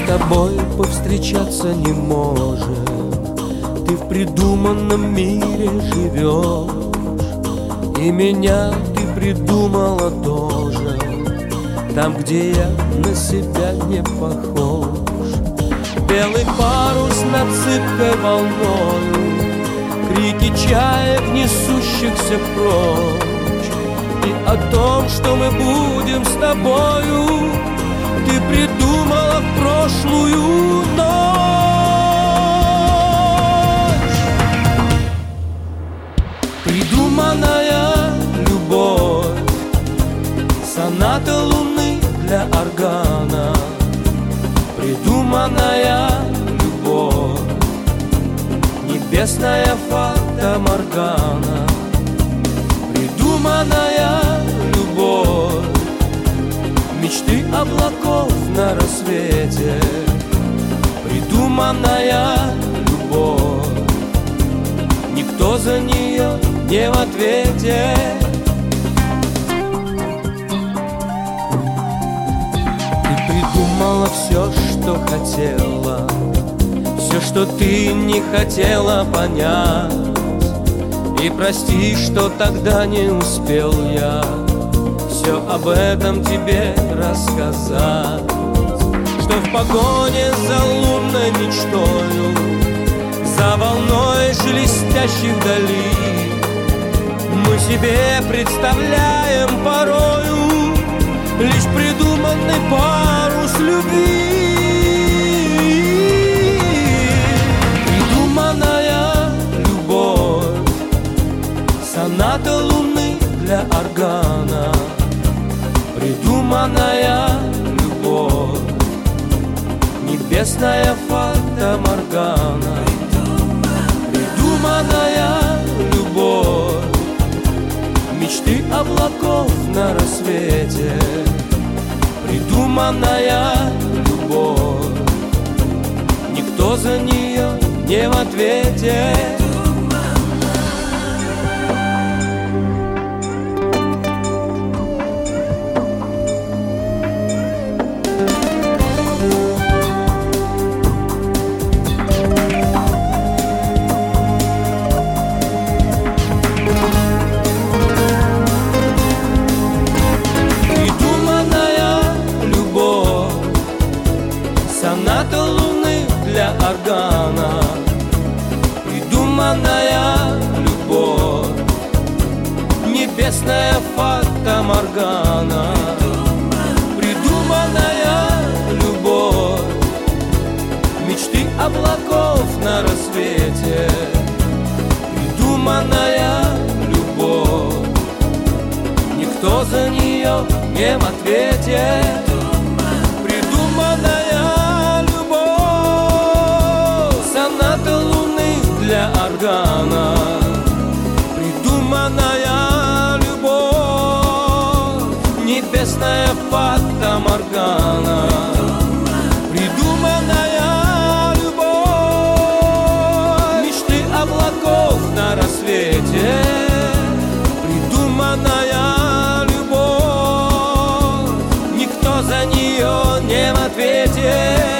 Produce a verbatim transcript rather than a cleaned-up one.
тобой повстречаться не можем. Ты в придуманном мире живешь, и меня ты придумала тоже, там, где я на себя не похож. Белый парус над зыбкой волною, крики чаек, несущихся прочь, и о том, что мы будем с тобою, ты придумала в прошлую ночь. Придуманная любовь, соната луны для органа. Придуманная любовь, небесная фата-моргана. Придуманная любовь, мечты облаков на рассвете. Придуманная любовь, никто за нее не в ответе. Ты придумала все, что хотела, все, что ты не хотела понять. И прости, что тогда не успел я все об этом тебе рассказать. Что в погоне за лунной мечтою, за волной шелестящей вдали, мы себе представляем порою лишь придуманный парус любви. Придуманная любовь, соната луны для органа. Придуманная любовь, небесная фата-моргана. Придуманная любовь, мечты облаков на рассвете. Придуманная любовь, никто за нее не в ответе. Соната луны для органа. Придуманная любовь, небесная фата-моргана. Придуманная любовь, мечты облаков на рассвете. Придуманная любовь, никто за нее не в ответе. Придуманная любовь, соната луны для органа. Придуманная любовь, небесная фата-моргана. Придуманная любовь, мечты облаков на рассвете. Придуманная любовь, никто за нее не в ответе.